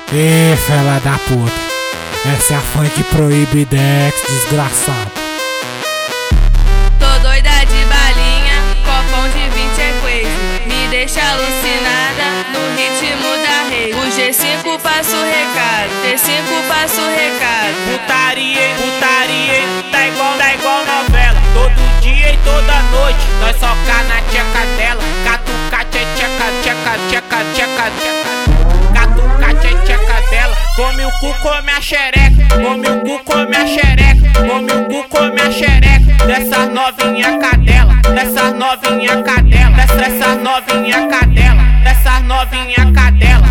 Ê, fela da puta, essa é a funk proíbe Dex, desgraçado. Tô doida de balinha, copão de 20 é crazy. Me deixa alucinada no ritmo da rei. O G5 passa o recado, T5 passa o recado. Putaria, tá igual novela. Todo dia e toda noite, nós só cá na tcheca dela. Catuca, tcheca. Catuca, tcheca dela. Come o cu, come a xereca. Come o cu, come a xereca. Come o cu, come a xereca. Dessas novinha cadela. Dessas novinha cadela. Dessas novinha cadela. Dessas novinha cadela.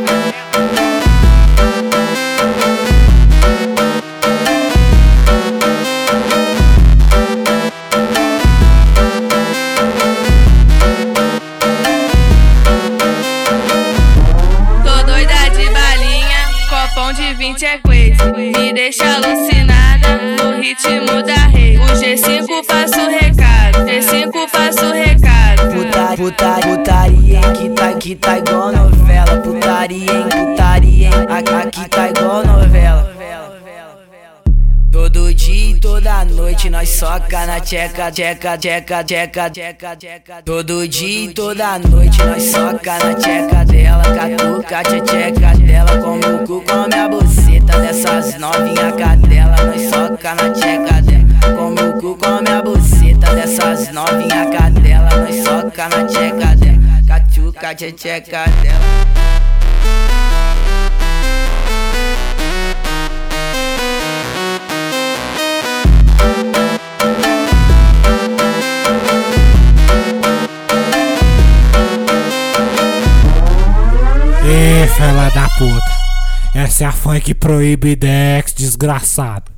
Copão de 20 é crazy, me deixa alucinada no ritmo da rei. O G5 passa o recado, T5 passa o recado. Putaria, que tá igual novela. Putaria, aqui tá igual novela. Todo dia e toda noite nós soca na tcheca. Todo dia e toda noite nós soca na tcheca dela. Catuca, tcheca dela. Come o cu, come a buceta dessas novinha cadela. Nós soca na tcheca dela. Come o cu, come a buceta dessas novinha cadela. Nós soca na tcheca dela. Catuca, tcheca dela. Ê, fela da puta, essa é a funk proíbe Dex, desgraçado.